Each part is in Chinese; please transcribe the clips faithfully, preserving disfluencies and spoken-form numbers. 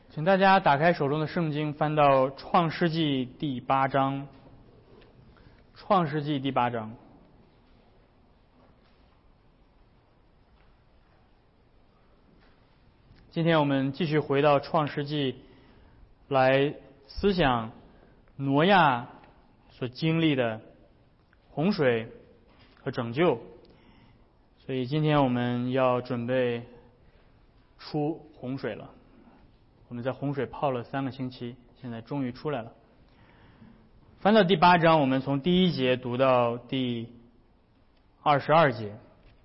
请大家打开手中的圣经，翻到创世纪第八章。创世纪第八章。今天我们继续回到创世纪，来思想挪亚所经历的洪水和拯救。所以今天我们要准备出洪水了。我们在洪水泡了三个星期，现在终于出来了。翻到第八章，我们从第一节读到第二十二节。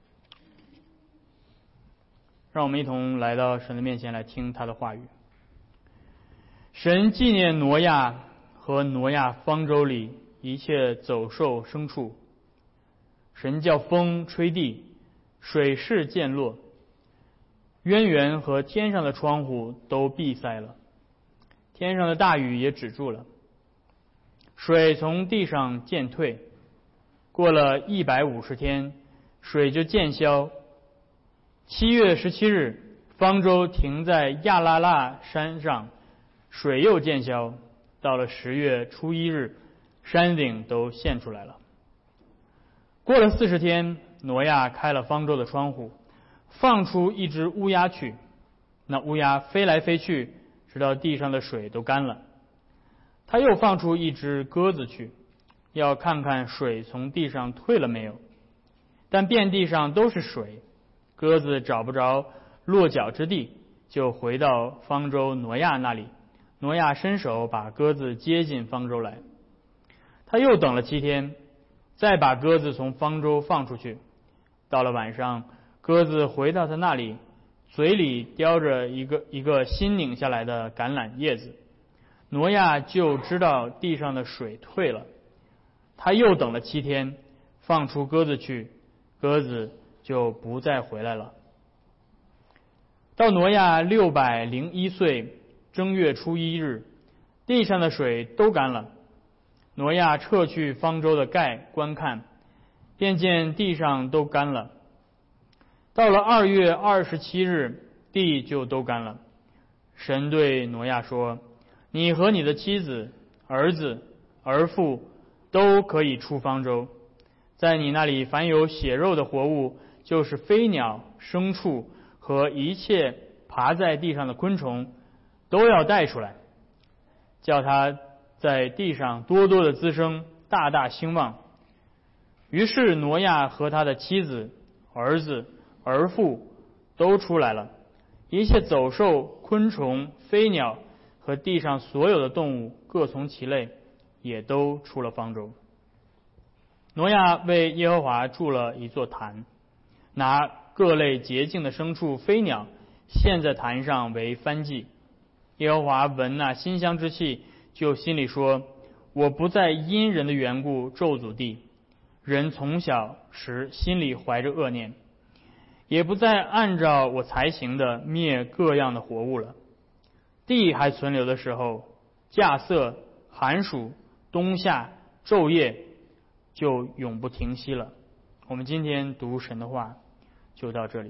让我们一同来到神的面前来听他的话语。神纪念挪亚和挪亚方舟里一切走兽牲畜。神叫风吹地，水势渐落，渊源和天上的窗户都闭塞了，天上的大雨也止住了，水从地上渐退。过了一百五十天，水就渐消。七月十七日，方舟停在亚拉腊山上，水又渐消。到了十月初一日，山顶都现出来了。过了四十天，挪亚开了方舟的窗户，放出一只乌鸦去。那乌鸦飞来飞去，直到地上的水都干了。他又放出一只鸽子去，要看看水从地上退了没有。但遍地上都是水，鸽子找不着落脚之地，就回到方舟挪亚那里。挪亚伸手把鸽子接进方舟来。他又等了七天，再把鸽子从方舟放出去。到了晚上，鸽子回到他那里，嘴里叼着一个一个新拧下来的橄榄叶子。挪亚就知道地上的水退了。他又等了七天，放出鸽子去，鸽子就不再回来了。到挪亚六百零一岁正月初一日，地上的水都干了。挪亚撤去方舟的盖观看，便见地上都干了。到了二月二十七日，地就都干了。神对挪亚说：你和你的妻子、儿子、儿妇都可以出方舟，在你那里凡有血肉的活物，就是飞鸟、牲畜和一切爬在地上的昆虫，都要带出来，叫它在地上多多的滋生，大大兴旺。于是挪亚和他的妻子、儿子、儿妇都出来了，一切走兽、昆虫、飞鸟和地上所有的动物，各从其类，也都出了方舟。挪亚为耶和华筑了一座坛，拿各类洁净的牲畜、飞鸟献在坛上为燔祭。耶和华闻那馨香之气，就心里说：我不再因人的缘故咒诅地，人从小时心里怀着恶念，也不再按照我才行的灭各样的活物了。地还存留的时候，稼穑、寒暑、冬夏、昼夜就永不停息了。我们今天读神的话就到这里。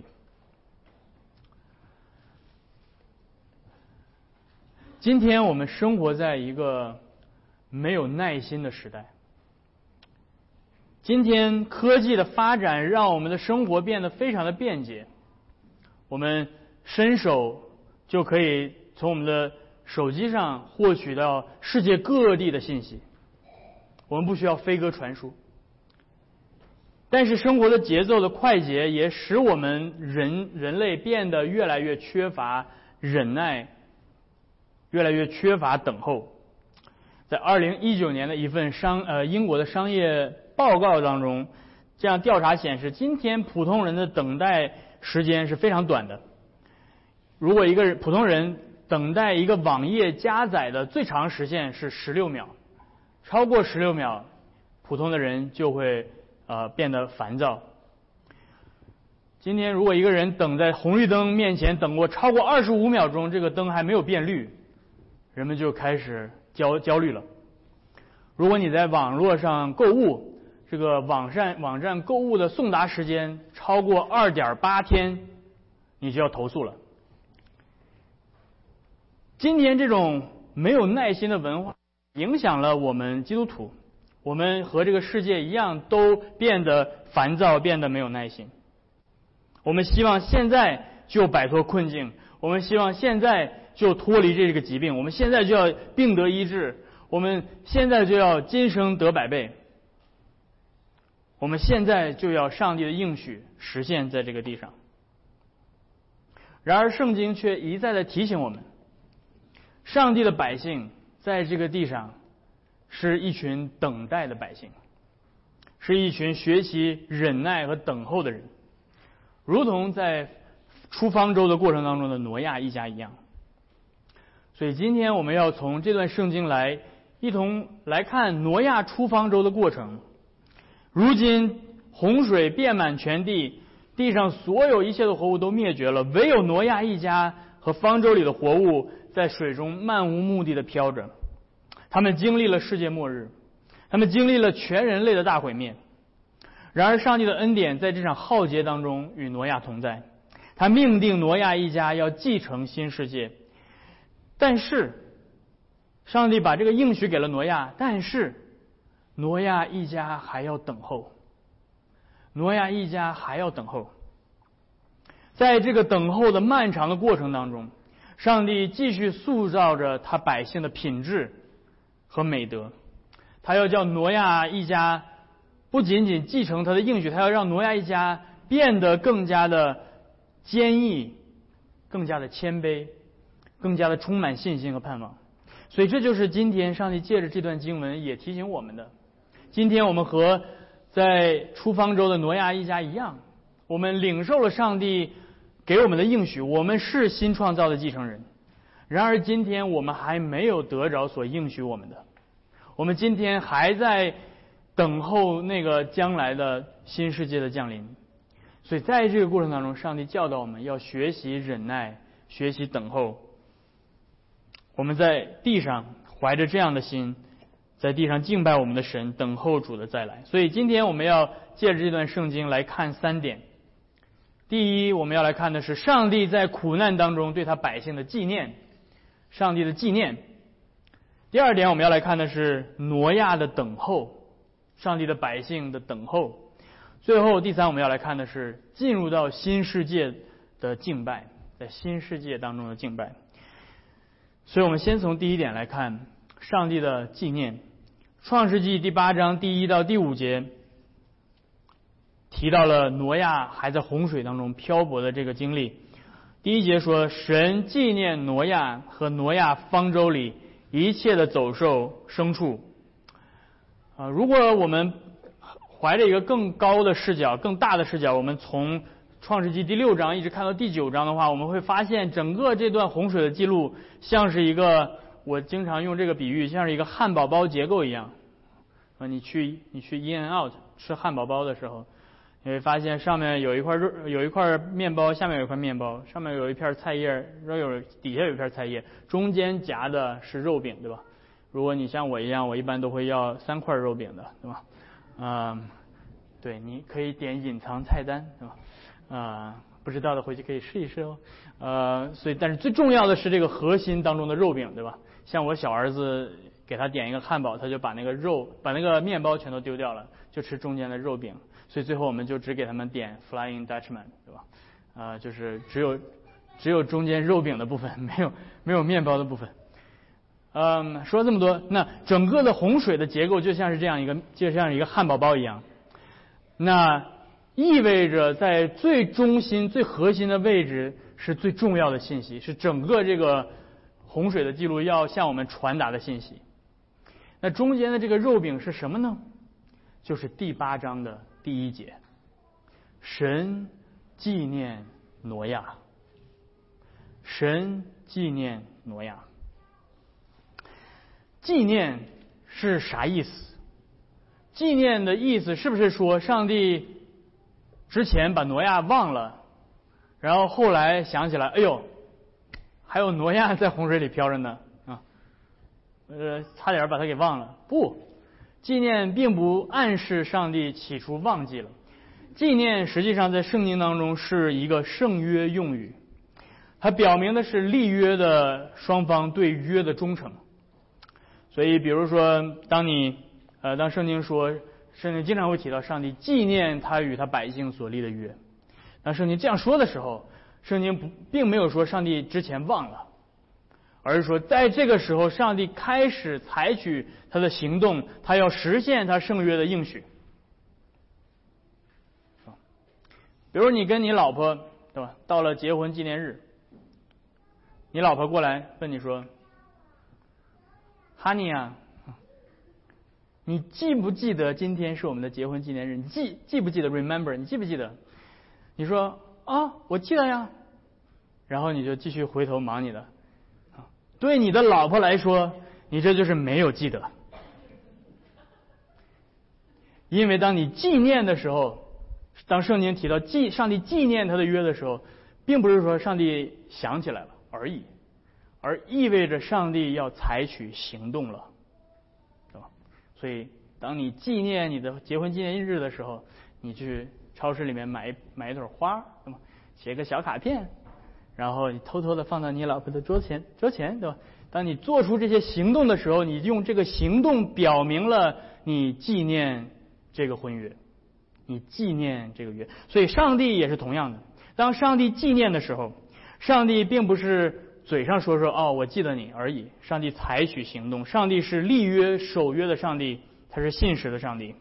今天我们生活在一个没有耐心的时代。今天科技的发展让我们的生活变得非常的便捷，我们伸手就可以从我们的手机上获取到世界各地的信息，我们不需要飞鸽传书。但是生活的节奏的快捷也使我们人人类变得越来越缺乏忍耐，越来越缺乏等候。在二零一九年的一份商呃英国的商业报告当中，这样调查显示，今天普通人的等待时间是非常短的。如果一个普通人等待一个网页加载的最长时限是十六秒，超过十六秒，普通的人就会呃变得烦躁。今天如果一个人等在红绿灯面前等过超过二十五秒钟，这个灯还没有变绿，人们就开始焦焦虑了。如果你在网络上购物，这个网站网站购物的送达时间超过 二点八天，你就要投诉了。 今天这种没有耐心的文化影响了我们基督徒，我们和这个世界一样都变得烦躁，变得没有耐心。我们希望现在就摆脱困境，我们希望现在就脱离这个疾病，我们现在就要病得医治，我们现在就要今生得百倍，我们现在就要上帝的应许实现在这个地上。然而圣经却一再的提醒我们，上帝的百姓在这个地上是一群等待的百姓，是一群学习忍耐和等候的人，如同在出方舟的过程当中的挪亚一家一样。所以今天我们要从这段圣经来一同来看挪亚出方舟的过程。如今洪水遍满全地，地上所有一切的活物都灭绝了，唯有挪亚一家和方舟里的活物在水中漫无目的的飘着。他们经历了世界末日，他们经历了全人类的大毁灭。然而上帝的恩典在这场浩劫当中与挪亚同在，他命定挪亚一家要继承新世界。但是上帝把这个应许给了挪亚，但是挪亚一家还要等候，挪亚一家还要等候。在这个等候的漫长的过程当中，上帝继续塑造着他百姓的品质和美德。他要叫挪亚一家不仅仅继承他的应许，他要让挪亚一家变得更加的坚毅，更加的谦卑，更加的充满信心和盼望。所以这就是今天上帝借着这段经文也提醒我们的。今天我们和在出方舟的挪亚一家一样，我们领受了上帝给我们的应许，我们是新创造的继承人。然而今天我们还没有得着所应许我们的，我们今天还在等候那个将来的新世界的降临。所以在这个过程当中，上帝教导我们要学习忍耐，学习等候。我们在地上怀着这样的心，在地上敬拜我们的神，等候主的再来。所以今天我们要借着这段圣经来看三点。第一，我们要来看的是上帝在苦难当中对他百姓的纪念，上帝的纪念。第二点，我们要来看的是挪亚的等候，上帝的百姓的等候。最后第三，我们要来看的是进入到新世界的敬拜，在新世界当中的敬拜。所以我们先从第一点来看上帝的纪念。创世纪第八章第一到第五节提到了挪亚还在洪水当中漂泊的这个经历。第一节说，神纪念挪亚和挪亚方舟里一切的走兽牲畜。啊，如果我们怀着一个更高的视角，更大的视角，我们从创世纪第六章一直看到第九章的话，我们会发现整个这段洪水的记录像是一个，我经常用这个比喻，像是一个汉堡包结构一样。啊，你去你去 In and Out 吃汉堡包的时候，你会发现上面有一块肉，有一块面包，下面有一块面包，上面有一片菜叶，然后有底下有一片菜叶，中间夹的是肉饼，对吧？如果你像我一样，我一般都会要三块肉饼的，对吧？嗯，对，你可以点隐藏菜单，对吧？啊、呃，不知道的回去可以试一试哦。呃，所以但是最重要的是这个核心当中的肉饼，对吧？像我小儿子给他点一个汉堡，他就把那个肉把那个面包全都丢掉了，就吃中间的肉饼。所以最后我们就只给他们点 Flying Dutchman， 对吧？啊、呃，就是只有只有中间肉饼的部分，没有没有面包的部分。嗯，说了这么多，那整个的洪水的结构就像是这样一个，就像一个汉堡包一样。那意味着在最中心、最核心的位置是最重要的信息，是整个这个洪水的记录要向我们传达的信息。那中间的这个肉饼是什么呢？就是第八章的第一节，神纪念挪亚。神纪念挪亚。纪念是啥意思？纪念的意思是不是说上帝之前把挪亚忘了，然后后来想起来，哎呦，还有挪亚在洪水里飘着呢啊，呃，差点把他给忘了。不，纪念并不暗示上帝起初忘记了。纪念实际上在圣经当中是一个圣约用语， 它表明的是立约的双方对约的忠诚。所以比如说当你呃当圣经说，圣经经常会提到上帝纪念他与他百姓所立的约，当圣经这样说的时候，圣经不并没有说上帝之前忘了，而是说在这个时候上帝开始采取他的行动，他要实现他圣约的应许。比如你跟你老婆，对吧，到了结婚纪念日，你老婆过来问你说 Honey 啊，你记不记得今天是我们的结婚纪念日？你记记不记得 remember 你记不记得？你说啊，我记得呀。然后你就继续回头忙你的。对你的老婆来说，你这就是没有记得。因为当你纪念的时候，当圣经提到纪上帝纪念他的约的时候，并不是说上帝想起来了而已，而意味着上帝要采取行动了，是吧？所以当你纪念你的结婚纪念日的时候，你去超市里面买买一朵花，对吧？写个小卡片，然后你偷偷的放到你老婆的桌前桌前，对吧？当你做出这些行动的时候，你用这个行动表明了你纪念这个婚约，你纪念这个约。所以上帝也是同样的，当上帝纪念的时候，上帝并不是嘴上说说哦我记得你而已，上帝采取行动，上帝是立约守约的上帝，他是信实的上帝。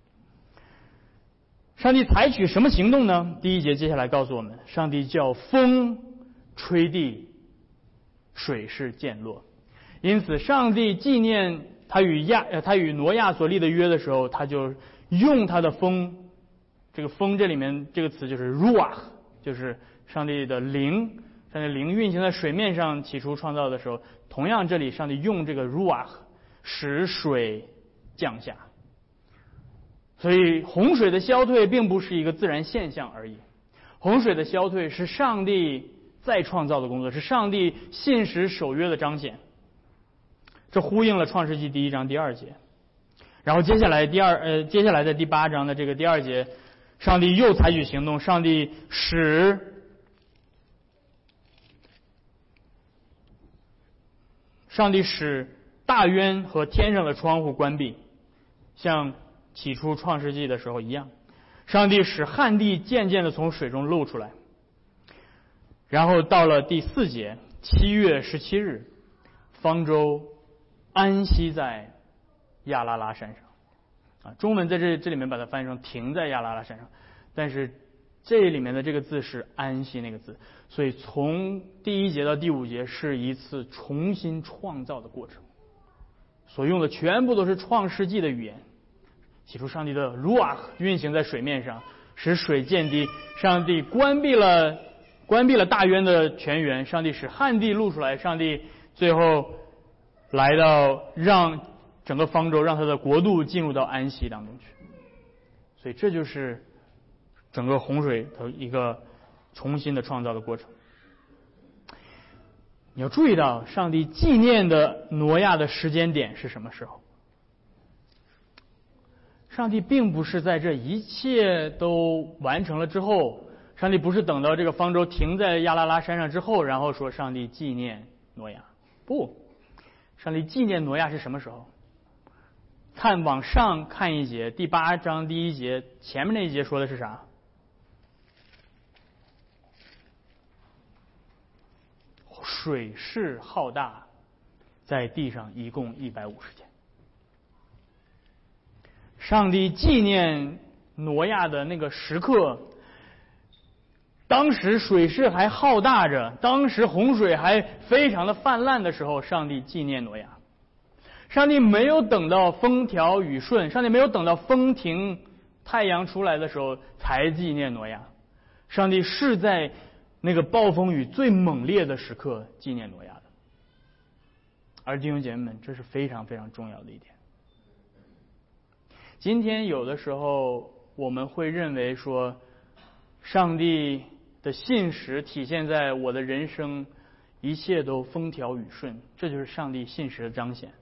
上帝采取什么行动呢？第一节接下来告诉我们，上帝叫风吹地，水势渐落。因此上帝纪念他与亚他与挪亚所立的约的时候，他就用他的风，这个风这里面这个词就是 ruach， 就是上帝的灵，上帝灵运行在水面上，起初创造的时候，同样这里上帝用这个 ruach 使水降下。所以洪水的消退并不是一个自然现象而已，洪水的消退是上帝再创造的工作，是上帝信实守约的彰显。这呼应了创世纪第一章第二节。然后接下来第二呃接下来的第八章的这个第二节，上帝又采取行动，上帝使上帝使大渊和天上的窗户关闭，像起初创世纪的时候一样。上帝使旱地渐渐的从水中露出来。然后到了第四节，七月十七日，方舟安息在亚拉拉山上。啊，中文在这这里面把它翻译成停在亚拉拉山上，但是这里面的这个字是安息那个字，所以从第一节到第五节是一次重新创造的过程，所用的全部都是创世纪的语言。起初上帝的 ruach 运行在水面上，使水渐低，上帝关闭了关闭了大渊的泉源，上帝使旱地露出来，上帝最后来到让整个方舟，让他的国度进入到安息当中去。所以这就是整个洪水的一个重新的创造的过程。你要注意到上帝纪念的挪亚的时间点是什么时候？上帝并不是在这一切都完成了之后，上帝不是等到这个方舟停在亚拉拉山上之后，然后说上帝纪念挪亚。不，上帝纪念挪亚是什么时候？看往上看一节，第八章第一节前面那一节说的是啥？水势浩大，在地上一共一百五十天。上帝纪念挪亚的那个时刻，当时水势还浩大着，当时洪水还非常的泛滥的时候，上帝纪念挪亚。上帝没有等到风调雨顺，上帝没有等到风停太阳出来的时候才纪念挪亚，上帝是在那个暴风雨最猛烈的时刻纪念挪亚的。而弟兄姐妹们，这是非常非常重要的一点。今天有的时候我们会认为说，上帝的信实体现在我的人生一切都风调雨顺，这就是上帝信实的彰显。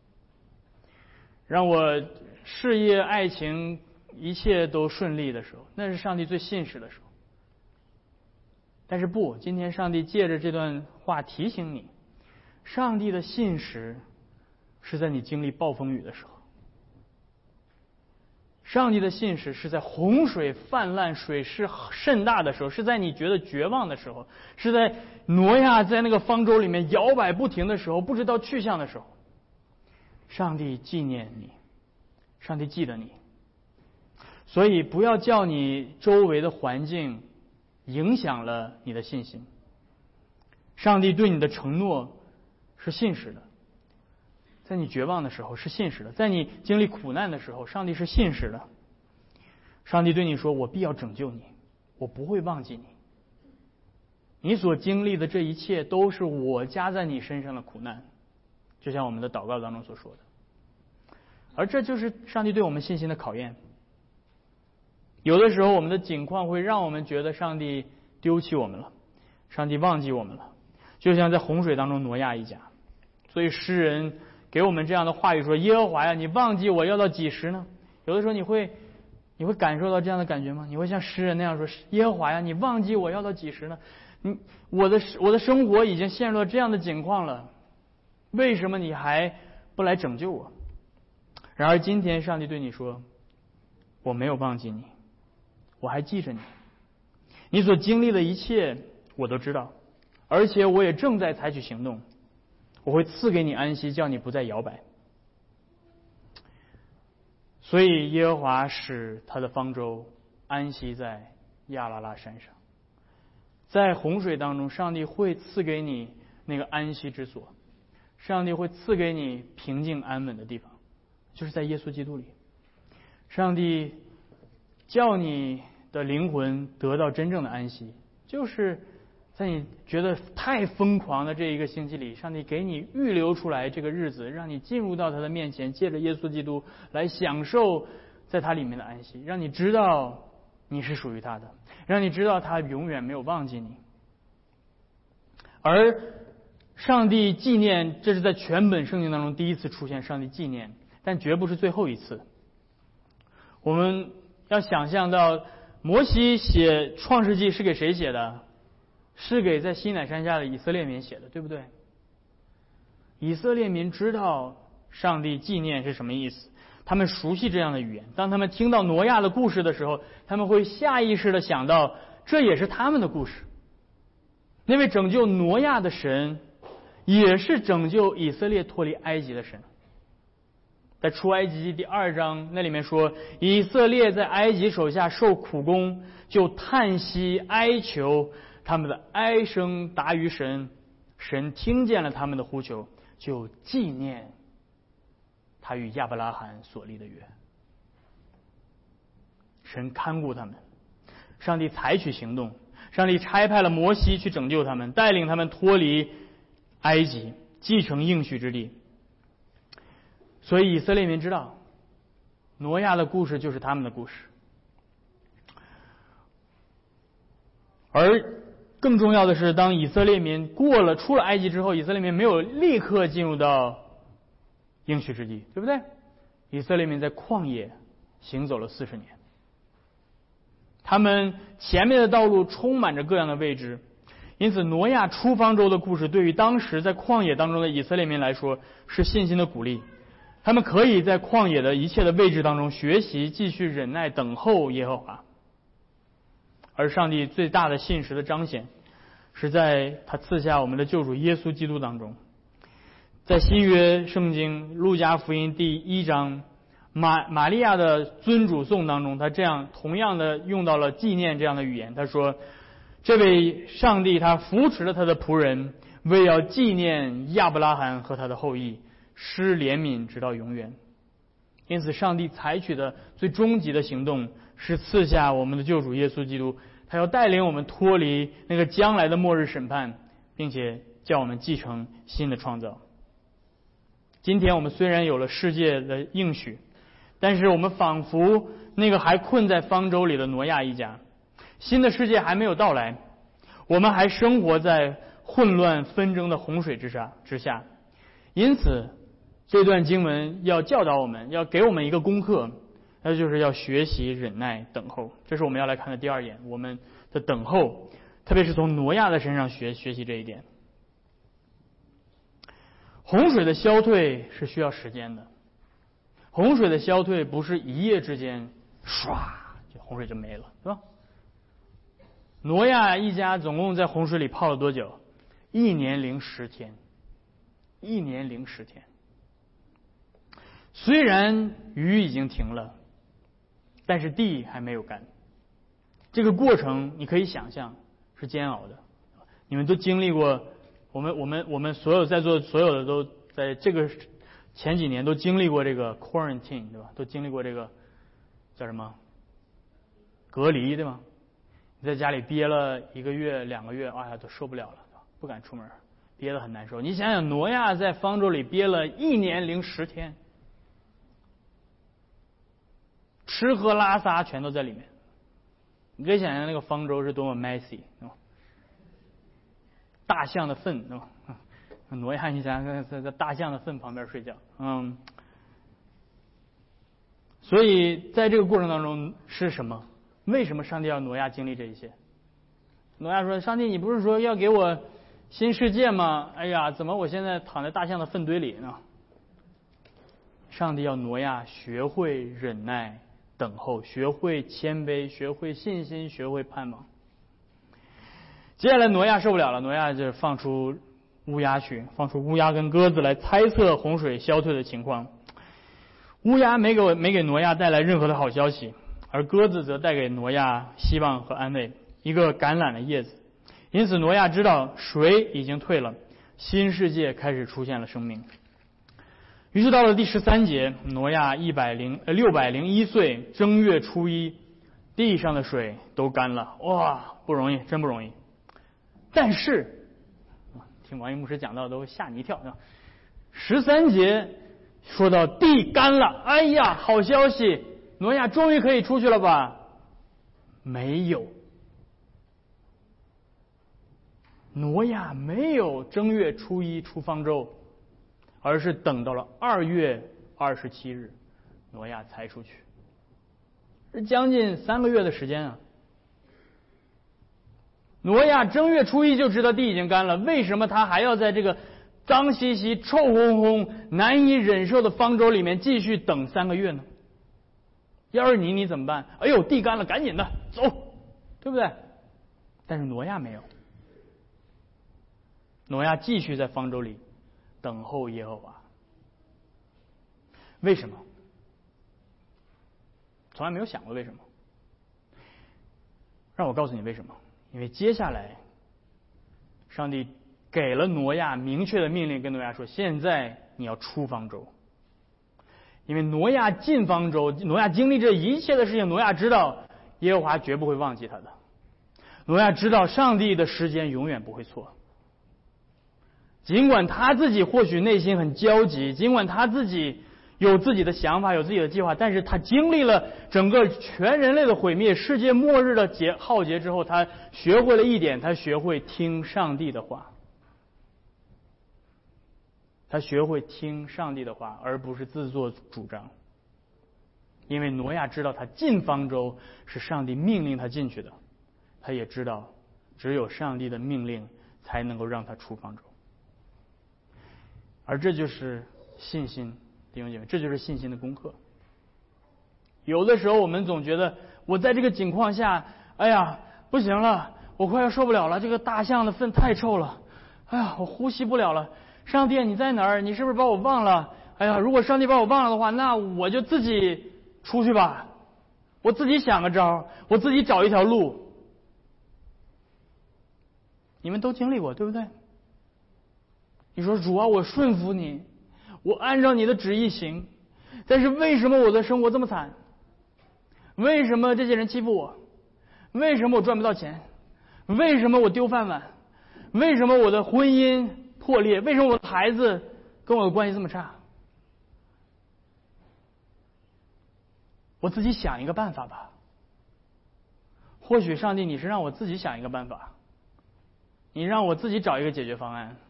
让我事业爱情一切都顺利的时候，那是上帝最信实的时候。 但是不，今天上帝借着这段话提醒你，上帝的信实是在你经历暴风雨的时候，上帝的信实是在洪水泛滥、水势甚大的时候，是在你觉得绝望的时候，是在挪亚在那个方舟里面摇摆不停的时候，不知道去向的时候，上帝纪念你，上帝记得你。所以不要叫你周围的环境影响了你的信心。上帝对你的承诺是信实的，在你绝望的时候是信实的，在你经历苦难的时候，上帝是信实的。上帝对你说，我必要拯救你，我不会忘记你，你所经历的这一切都是我加在你身上的苦难，就像我们的祷告当中所说的。而这就是上帝对我们信心的考验。有的时候我们的境况会让我们觉得上帝丢弃我们了，上帝忘记我们了，就像在洪水当中挪亚一家。所以诗人给我们这样的话语说，耶和华呀，你忘记我要到几时呢？有的时候你会你会感受到这样的感觉吗？你会像诗人那样说，耶和华呀，你忘记我要到几时呢？你我的我的生活已经陷入了这样的境况了，为什么你还不来拯救我？然而今天上帝对你说，我没有忘记你，我还记着你，你所经历的一切我都知道，而且我也正在采取行动，我会赐给你安息，叫你不再摇摆。所以耶和华使他的方舟安息在亚拉拉山上，在洪水当中，上帝会赐给你那个安息之所，上帝会赐给你平静安稳的地方，就是在耶稣基督里。上帝叫你的灵魂得到真正的安息，就是在你觉得太疯狂的这一个星期里，上帝给你预留出来这个日子，让你进入到他的面前，借着耶稣基督来享受在他里面的安息，让你知道你是属于他的，让你知道他永远没有忘记你。而上帝纪念，这是在全本圣经当中第一次出现上帝纪念，但绝不是最后一次。我们要想象到摩西写创世纪是给谁写的？是给在西乃山下的以色列民写的，对不对？以色列民知道上帝纪念是什么意思，他们熟悉这样的语言。当他们听到挪亚的故事的时候，他们会下意识的想到，这也是他们的故事。那位拯救挪亚的神，也是拯救以色列脱离埃及的神。在出埃及记第二章那里面说，以色列在埃及手下受苦工，就叹息哀求，他们的哀声达于神，神听见了他们的呼求，就纪念他与亚伯拉罕所立的约。神看顾他们，上帝采取行动，上帝差派了摩西去拯救他们，带领他们脱离埃及，继承应许之地。所以以色列民知道，挪亚的故事就是他们的故事。而更重要的是，当以色列民过了出了埃及之后，以色列民没有立刻进入到应许之地，对不对？以色列民在旷野行走了四十年，他们前面的道路充满着各样的未知，因此挪亚出方舟的故事对于当时在旷野当中的以色列民来说是信心的鼓励。他们可以在旷野的一切的位置当中学习，继续忍耐等候耶和华。而上帝最大的信实的彰显，是在他赐下我们的救主耶稣基督当中。在新约圣经路加福音第一章，玛玛利亚的尊主颂当中，他这样同样的用到了纪念这样的语言。他说，这位上帝他扶持了他的仆人，为要纪念亚伯拉罕和他的后裔，施怜悯直到永远。因此上帝采取的最终极的行动是赐下我们的救主耶稣基督，他要带领我们脱离那个将来的末日审判，并且叫我们继承新的创造。今天我们虽然有了世界的应许，但是我们仿佛那个还困在方舟里的挪亚一家，新的世界还没有到来，我们还生活在混乱纷争的洪水之下之下。因此这段经文要教导我们，要给我们一个功课，那就是要学习忍耐等候。这是我们要来看的第二点，我们的等候特别是从挪亚的身上学学习这一点。洪水的消退是需要时间的，洪水的消退不是一夜之间唰就洪水就没了，是吧？挪亚一家总共在洪水里泡了多久？一年零十天，一年零十天。虽然雨已经停了，但是地还没有干。这个过程你可以想象是煎熬的。你们都经历过，我们我们我们所有在座所有的都在这个前几年都经历过这个 quarantine， 对吧？都经历过这个叫什么隔离，对吗？你在家里憋了一个月两个月，哎呀都受不了了，不敢出门，憋得很难受。你想想，挪亚在方舟里憋了一年零十天，吃喝拉撒全都在里面。你可以想象那个方舟是多么 messy， 大象的粪，对吧？挪亚一家在在大象的粪旁边睡觉，嗯。所以在这个过程当中是什么？为什么上帝要挪亚经历这一切？挪亚说：“上帝，你不是说要给我新世界吗？哎呀，怎么我现在躺在大象的粪堆里呢？”上帝要挪亚学会忍耐、等候，学会谦卑，学会信心，学会盼望。接下来挪亚受不了了，挪亚就放出乌鸦去，放出乌鸦跟鸽子来猜测洪水消退的情况。乌鸦没给没给挪亚带来任何的好消息，而鸽子则带给挪亚希望和安慰，一个橄榄的叶子。因此挪亚知道水已经退了，新世界开始出现了生命。于是到了第十三节，挪亚一百零呃六百零一岁正月初一，地上的水都干了，哇，不容易，真不容易。但是听王一牧师讲到都吓你一跳。十三节说到地干了，哎呀，好消息，挪亚终于可以出去了吧？没有，挪亚没有正月初一出方舟，而是等到了二月二十七日，挪亚才出去，是将近三个月的时间啊。挪亚正月初一就知道地已经干了，为什么他还要在这个脏兮兮、臭烘烘、难以忍受的方舟里面继续等三个月呢？要是你，你怎么办？哎呦，地干了，赶紧的走，对不对？但是挪亚没有，挪亚继续在方舟里等候耶和华。为什么？从来没有想过为什么。让我告诉你为什么。因为接下来上帝给了挪亚明确的命令，跟挪亚说：现在你要出方舟。因为挪亚进方舟，挪亚经历这一切的事情，挪亚知道耶和华绝不会忘记他的。挪亚知道上帝的时间永远不会错。尽管他自己或许内心很焦急，尽管他自己有自己的想法，有自己的计划，但是他经历了整个全人类的毁灭、世界末日的劫浩劫之后，他学会了一点，他学会听上帝的话。他学会听上帝的话，而不是自作主张。因为挪亚知道他进方舟是上帝命令他进去的，他也知道只有上帝的命令才能够让他出方舟。而这就是信心，弟兄姐妹，这就是信心的功课。有的时候我们总觉得我在这个境况下，哎呀，不行了，我快要受不了了，这个大象的粪太臭了，哎呀，我呼吸不了了。上帝你在哪儿？你是不是把我忘了？哎呀，如果上帝把我忘了的话，那我就自己出去吧，我自己想个招，我自己找一条路。你们都经历过，对不对？你说主啊，我顺服你，我按照你的旨意行，但是为什么我的生活这么惨？为什么这些人欺负我？为什么我赚不到钱？为什么我丢饭碗？为什么我的婚姻破裂？为什么我的孩子跟我的关系这么差？我自己想一个办法吧。或许上帝你是让我自己想一个办法，你让我自己找一个解决方案。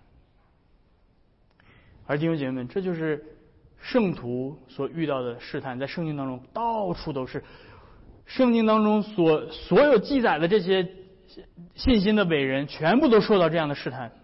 而弟兄姐妹们，这就是圣徒所遇到的试探，在圣经当中到处都是。圣经当中所所有记载的这些信心的伟人全部都受到这样的试探。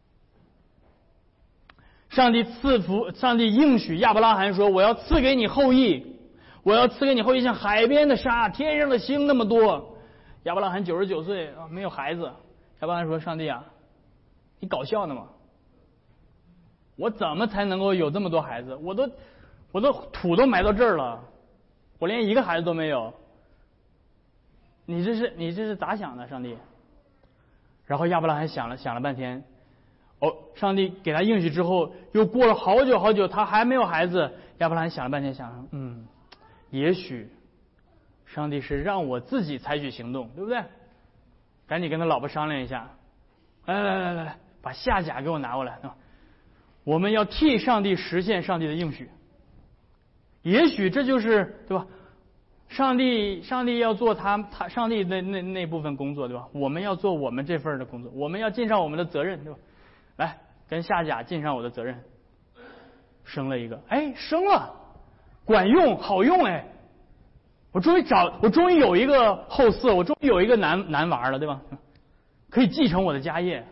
上帝赐福，上帝应许亚伯拉罕说：“我要赐给你后裔，我要赐给你后裔像海边的沙，天上的星那么多。”亚伯拉罕九十九岁啊，没有孩子。亚伯拉罕说：“上帝啊，你搞笑呢吗？我怎么才能够有这么多孩子？我都我都土都埋到这儿了，我连一个孩子都没有。你这是你这是咋想的，上帝？”然后亚伯拉罕想了想了半天，哦，上帝给他应许之后，又过了好久好久，他还没有孩子。亚伯拉罕想了半天，想嗯，也许上帝是让我自己采取行动，对不对？赶紧跟他老婆商量一下，来来来来来，把夏甲给我拿过来啊！我们要替上帝实现上帝的应许。也许这就是对吧？上帝上帝要做他他上帝那那那部分工作，对吧？我们要做我们这份的工作，我们要尽上我们的责任，对吧？来，跟夏甲尽上我的责任。生了一个，哎，生了，管用，好用，哎，我终于找，我终于有一个后嗣，我终于有一个男男娃了，对吧？可以继承我的家业。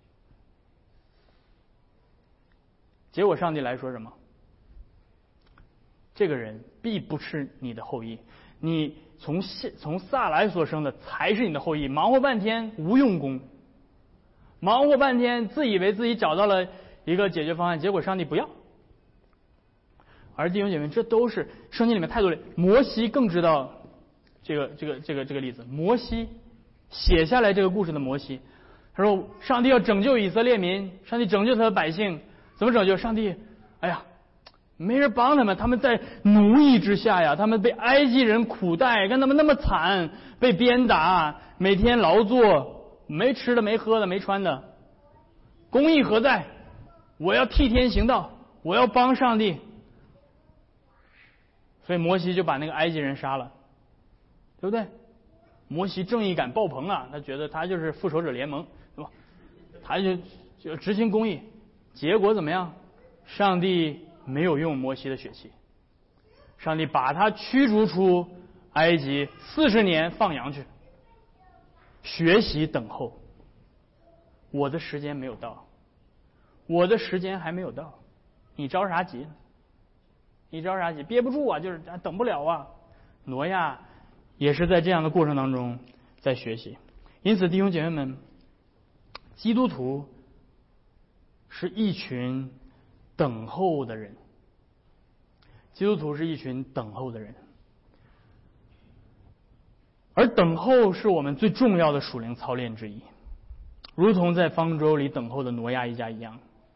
结果上帝来说什么？这个人必不是你的后裔，你从从撒来所生的才是你的后裔。忙活半天无用功，忙活半天自以为自己找到了一个解决方案，结果上帝不要。而弟兄姐妹，这都是圣经里面太多了。摩西更知道这个这个这个这个例子。摩西写下来这个故事的摩西，他说上帝要拯救以色列民，上帝拯救他的百姓，怎么拯救？上帝，哎呀，没人帮他们，他们在奴役之下呀，他们被埃及人苦待，跟他们那么惨，被鞭打，每天劳作，没吃的，没喝的，没穿的，公义何在？我要替天行道，我要帮上帝。所以摩西就把那个埃及人杀了，对不对？摩西正义感爆棚啊，他觉得他就是复仇者联盟，对吧？他就就执行公义，结果怎么样？上帝没有用摩西的血气，上帝把他驱逐出埃及，四十年放羊去，学习等候。我的时间没有到，我的时间还没有到，你着啥急？你着啥急？憋不住啊，就是等不了啊。挪亚也是在这样的过程当中在学习。因此，弟兄姐妹们，基督徒是一群等候的人，基督徒是一群等候的人，而等候是我们最重要的属灵操练之一，如同在方舟里等候的挪亚一家一样。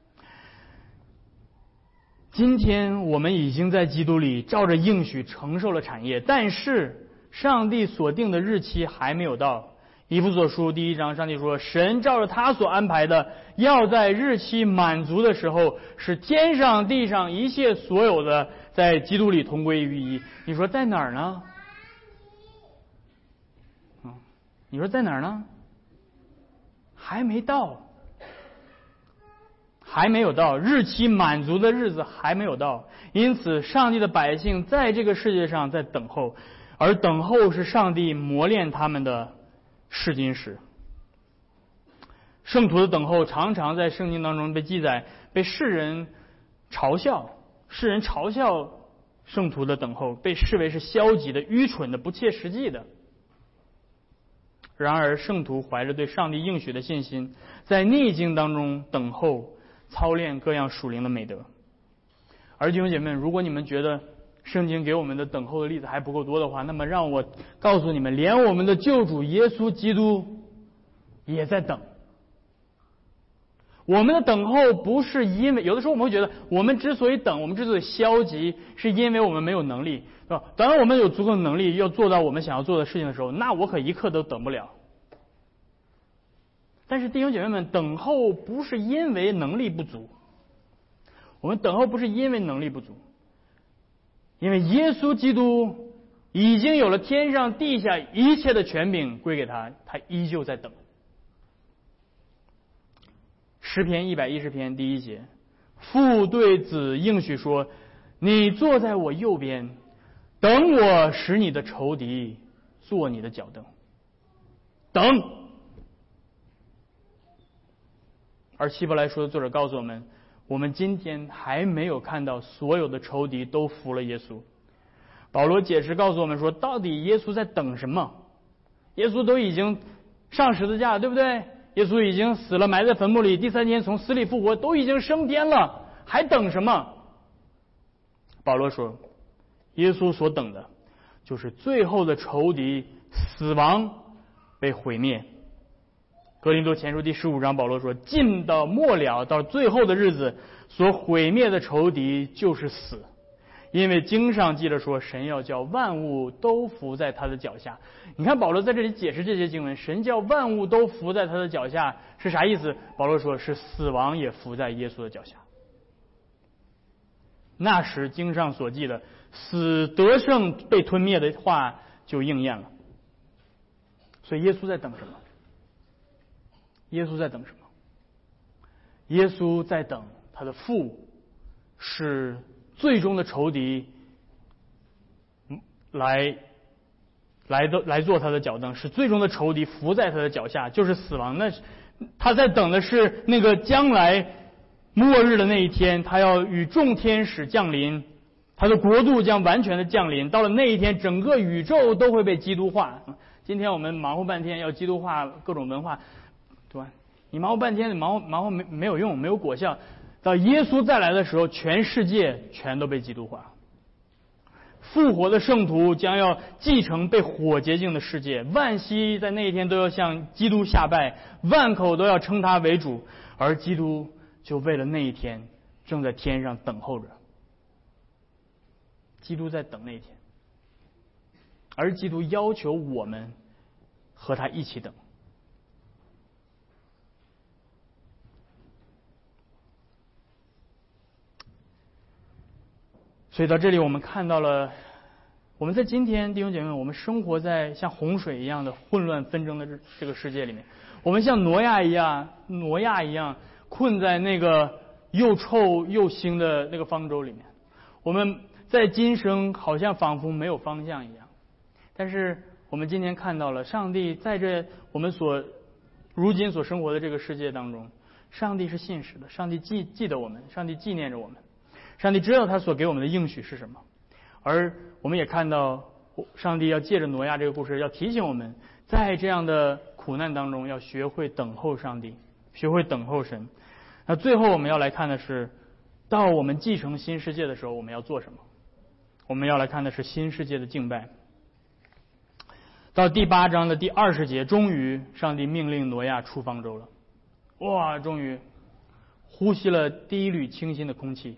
今天我们已经在基督里照着应许承受了产业，但是上帝所定的日期还没有到。以弗所书第一章，上帝说，神照着他所安排的，要在日期满足的时候，使天上地上一切所有的在基督里同归于一。你说在哪儿呢？嗯，你说在哪儿呢？还没到，还没有到，日期满足的日子还没有到。因此上帝的百姓在这个世界上在等候，而等候是上帝磨练他们的试金石。圣徒的等候常常在圣经当中被记载，被世人嘲笑，世人嘲笑圣徒的等候，被视为是消极的、愚蠢的、不切实际的。然而圣徒怀着对上帝应许的信心，在逆境当中等候，操练各样属灵的美德。而弟兄姐妹，如果你们觉得圣经给我们的等候的例子还不够多的话，那么让我告诉你们，连我们的救主耶稣基督也在等。我们的等候不是因为，有的时候我们会觉得我们之所以等，我们之所以消极，是因为我们没有能力，对吧？当我们有足够的能力要做到我们想要做的事情的时候，那我可一刻都等不了。但是弟兄姐妹们，等候不是因为能力不足，我们等候不是因为能力不足，因为耶稣基督已经有了天上地下一切的权柄归给他，他依旧在等。诗篇一百一十篇第一节，父对子应许说，你坐在我右边，等我使你的仇敌做你的脚凳。等， 而希伯来书的作者告诉我们，我们今天还没有看到所有的仇敌都服了耶稣。保罗解释告诉我们说，到底耶稣在等什么？耶稣都已经上十字架，对不对？耶稣已经死了，埋在坟墓里，第三天从死里复活，都已经升天了，还等什么？保罗说，耶稣所等的就是最后的仇敌死亡被毁灭。哥林多前书第十五章保罗说，进到末了，到最后的日子，所毁灭的仇敌就是死，因为经上记着说，神要叫万物都服在他的脚下。你看保罗在这里解释这些经文，神叫万物都服在他的脚下是啥意思？保罗说是死亡也服在耶稣的脚下。那时经上所记的死得胜被吞灭的话就应验了。所以耶稣在等什么？耶稣在等什么？耶稣在等他的父是最终的仇敌来来的来做他的脚凳，是最终的仇敌伏在他的脚下，就是死亡。那他在等的是那个将来末日的那一天，他要与众天使降临，他的国度将完全的降临。到了那一天，整个宇宙都会被基督化。今天我们忙活半天要基督化各种文化，对吧？你忙活半天，忙活忙活没没有用，没有果效。到耶稣再来的时候，全世界全都被基督化。复活的圣徒将要继承被火洁净的世界，万膝在那一天都要向基督下拜，万口都要称他为主，而基督就为了那一天正在天上等候着。基督在等那一天，而基督要求我们和他一起等。所以到这里我们看到了，我们在今天弟兄姐妹，我们生活在像洪水一样的混乱纷争的这个世界里面，我们像挪亚一样挪亚一样困在那个又臭又腥的那个方舟里面，我们在今生好像仿佛没有方向一样。但是我们今天看到了，上帝在这我们所如今所生活的这个世界当中，上帝是信实的，上帝记记得我们，上帝纪念着我们，上帝知道他所给我们的应许是什么。而我们也看到上帝要借着挪亚这个故事，要提醒我们在这样的苦难当中要学会等候上帝，学会等候神。那最后我们要来看的是，到我们继承新世界的时候我们要做什么。我们要来看的是新世界的敬拜。到第八章的第二十节，终于上帝命令挪亚出方舟了。哇，终于呼吸了第一缕清新的空气。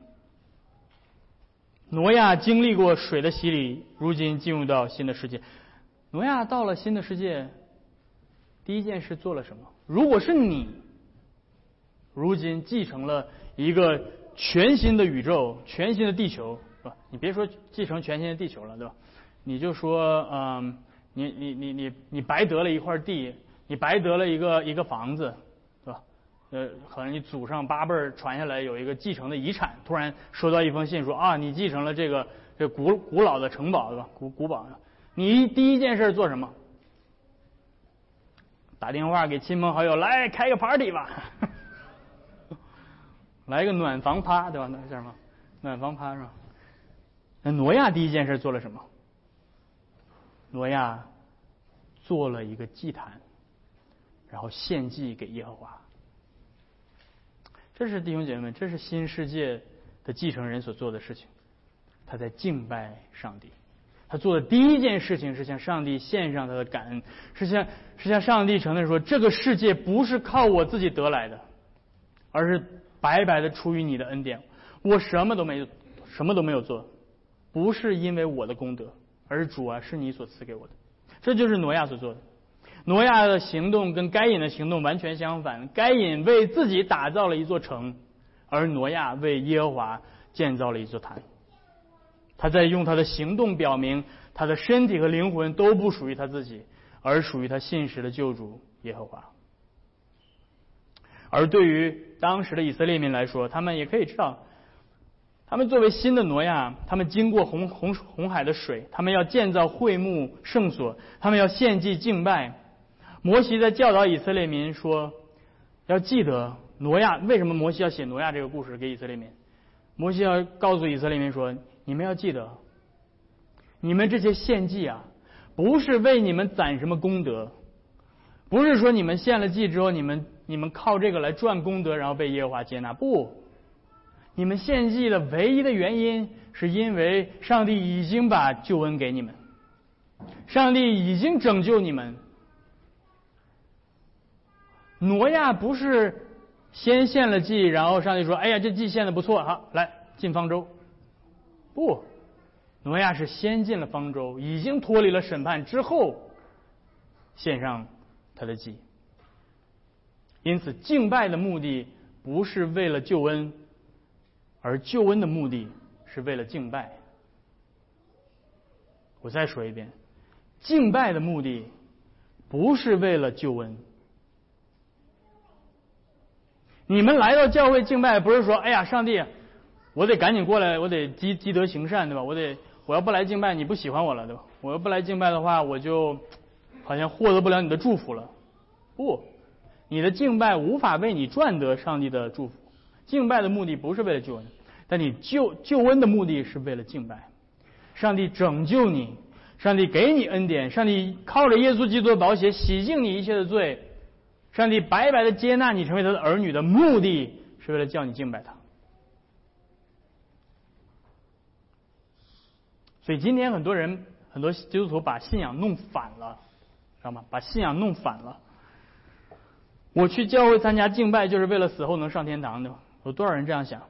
挪亚经历过水的洗礼，如今进入到新的世界。挪亚到了新的世界，第一件事做了什么？如果是你，如今继承了一个全新的宇宙，全新的地球，是吧？你别说继承全新的地球了，对吧？你就说，嗯，你你你你你白得了一块地，你白得了一个一个房子，对吧？呃，可能你祖上八辈儿传下来有一个继承的遗产，突然收到一封信说啊，你继承了这个这古古老的城堡，对吧？古古堡，你第一件事做什么？打电话给亲朋好友，来开个 party 吧，来个暖房趴，对吧？那叫什么？暖房趴是吧？那挪亚第一件事做了什么？挪亚做了一个祭坛，然后献祭给耶和华。这是弟兄姐妹们，这是新世界的继承人所做的事情。他在敬拜上帝，他做的第一件事情是向上帝献上他的感恩，是向是向上帝承认说，这个世界不是靠我自己得来的，而是白白的出于你的恩典。我什么都没有，什么都没有做，不是因为我的功德，而是主啊，是你所赐给我的。这就是挪亚所做的。挪亚的行动跟该隐的行动完全相反，该隐为自己打造了一座城，而挪亚为耶和华建造了一座坛。他在用他的行动表明，他的身体和灵魂都不属于他自己，而属于他信实的救主耶和华。而对于当时的以色列民来说，他们也可以知道，他们作为新的挪亚，他们经过红红红海的水，他们要建造会幕圣所，他们要献祭敬拜。摩西在教导以色列民说，要记得挪亚为什么摩西要写挪亚这个故事给以色列民？摩西要告诉以色列民说，你们要记得，你们这些献祭啊，不是为你们攒什么功德，不是说你们献了祭之后，你们你们靠这个来赚功德，然后被耶和华接纳。不，你们献祭的唯一的原因，是因为上帝已经把救恩给你们，上帝已经拯救你们。挪亚不是先献了祭，然后上帝说：“哎呀，这祭献的不错，好，来进方舟。”不，挪亚是先进了方舟，已经脱离了审判之后，献上他的祭。因此，敬拜的目的不是为了救恩，而救恩的目的是为了敬拜。我再说一遍，敬拜的目的不是为了救恩。你们来到教会敬拜，不是说，哎呀，上帝，我得赶紧过来，我得积积德行善，对吧？我得，我要不来敬拜，你不喜欢我了，对吧？我要不来敬拜的话，我就好像获得不了你的祝福了。不，你的敬拜无法为你赚得上帝的祝福。敬拜的目的不是为了救恩，但你救救恩的目的是为了敬拜。上帝拯救你，上帝给你恩典，上帝靠着耶稣基督的宝血洗净你一切的罪。上帝白白的接纳你成为他的儿女的目的是为了叫你敬拜他。所以今天很多人很多基督徒把信仰弄反了，知道吗？把信仰弄反了。我去教会参加敬拜就是为了死后能上天堂，对吧？有多少人这样想？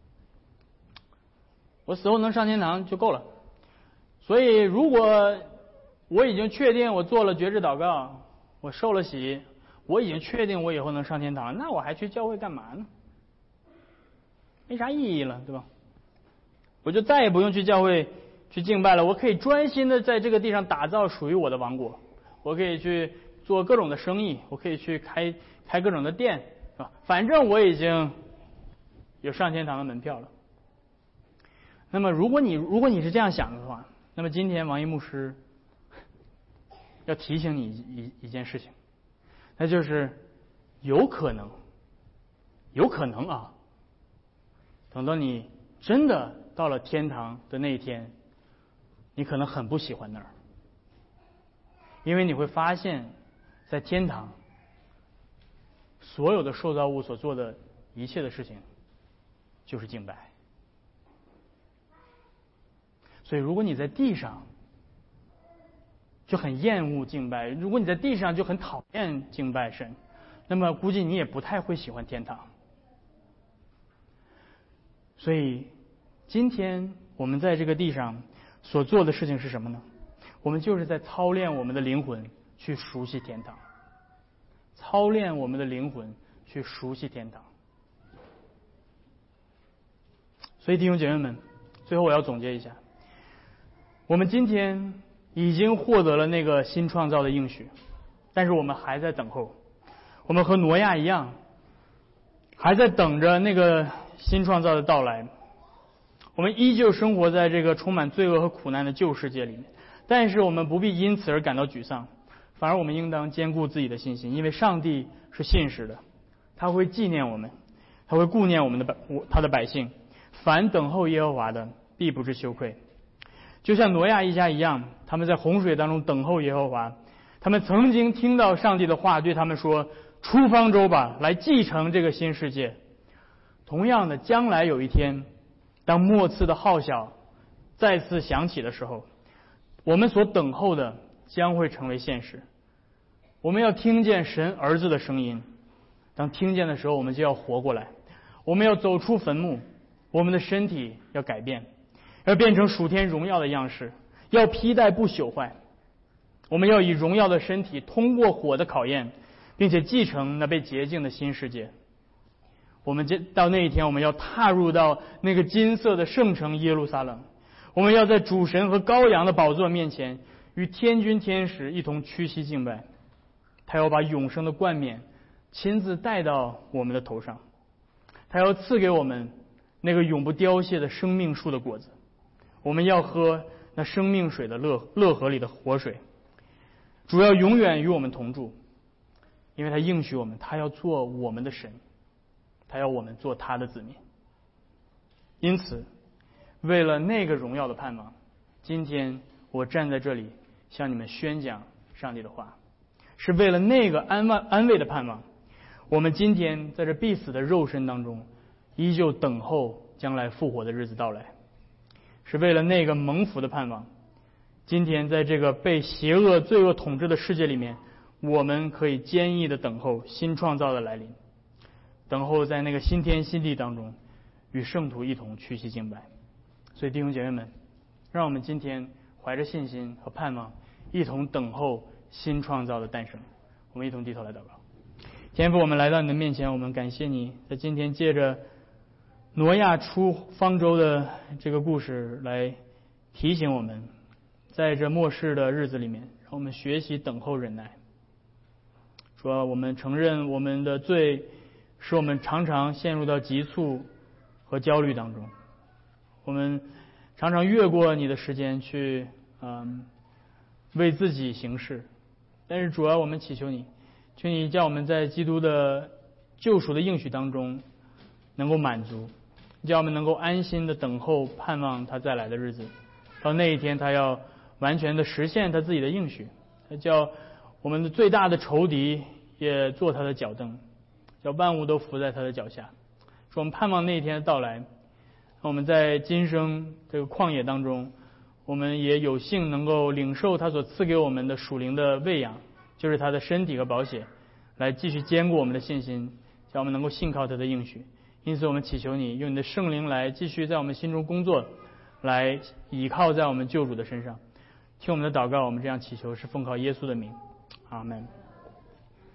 我死后能上天堂就够了。所以如果我已经确定我做了决志祷告，我受了洗，我已经确定我以后能上天堂，那我还去教会干嘛呢？没啥意义了，对吧？我就再也不用去教会去敬拜了，我可以专心的在这个地上打造属于我的王国，我可以去做各种的生意，我可以去开开各种的店，是吧？反正我已经有上天堂的门票了。那么如果你如果你是这样想的话，那么今天王一牧师要提醒你一一件事情，那就是有可能，有可能啊，等到你真的到了天堂的那一天，你可能很不喜欢那儿，因为你会发现，在天堂，所有的受造物所做的一切的事情，就是敬拜。所以，如果你在地上就很厌恶敬拜，如果你在地上就很讨厌敬拜神，那么估计你也不太会喜欢天堂。所以今天我们在这个地上所做的事情是什么呢？我们就是在操练我们的灵魂去熟悉天堂，操练我们的灵魂去熟悉天堂。所以弟兄姐妹们，最后我要总结一下，我们今天已经获得了那个新创造的应许，但是我们还在等候。我们和挪亚一样，还在等着那个新创造的到来。我们依旧生活在这个充满罪恶和苦难的旧世界里面，但是我们不必因此而感到沮丧，反而我们应当坚固自己的信心，因为上帝是信实的，他会纪念我们，他会顾念我们的百他的百姓，凡等候耶和华的必不致羞愧。就像挪亚一家一样，他们在洪水当中等候耶和华，他们曾经听到上帝的话对他们说，出方舟吧，来继承这个新世界。同样的，将来有一天，当末次的号角再次响起的时候，我们所等候的将会成为现实。我们要听见神儿子的声音，当听见的时候，我们就要活过来，我们要走出坟墓，我们的身体要改变，要变成属天荣耀的样式，要披戴不朽坏。我们要以荣耀的身体通过火的考验，并且继承那被洁净的新世界。我们到那一天，我们要踏入到那个金色的圣城耶路撒冷，我们要在主神和羔羊的宝座面前，与天君天使一同屈膝敬拜。他要把永生的冠冕亲自戴到我们的头上，他要赐给我们那个永不凋谢的生命树的果子。我们要喝那生命水的乐乐河里的活水。主要永远与我们同住，因为他应许我们，他要做我们的神， 他要我们做他的子民。因此，为了那个荣耀的盼望，今天我站在这里向你们宣讲上帝的话，是为了那个安慰安慰的盼望，我们今天在这必死的肉身当中，依旧等候将来复活的日子到来，是为了那个蒙福的盼望。今天在这个被邪恶罪恶统治的世界里面，我们可以坚毅的等候新创造的来临，等候在那个新天新地当中与圣徒一同屈膝敬拜。所以弟兄姐妹们，让我们今天怀着信心和盼望，一同等候新创造的诞生。我们一同低头来祷告。天父，我们来到你的面前，我们感谢你在今天借着挪亚出方舟的这个故事来提醒我们，在这末世的日子里面，让我们学习等候忍耐。说我们承认我们的罪使我们常常陷入到急促和焦虑当中，我们常常越过你的时间去嗯为自己行事。但是主要我们祈求你，求你叫我们在基督的救赎的应许当中能够满足，叫我们能够安心的等候盼望他再来的日子，到那一天他要完全的实现他自己的应许，他叫我们的最大的仇敌也做他的脚凳，叫万物都伏在他的脚下。说我们盼望那一天的到来，我们在今生这个旷野当中，我们也有幸能够领受他所赐给我们的属灵的喂养，就是他的身体和宝血，来继续坚固我们的信心，叫我们能够信靠他的应许。因此我们祈求你用你的圣灵来继续在我们心中工作，来倚靠在我们救主的身上。听我们的祷告，我们这样祈求是奉靠耶稣的名，阿们。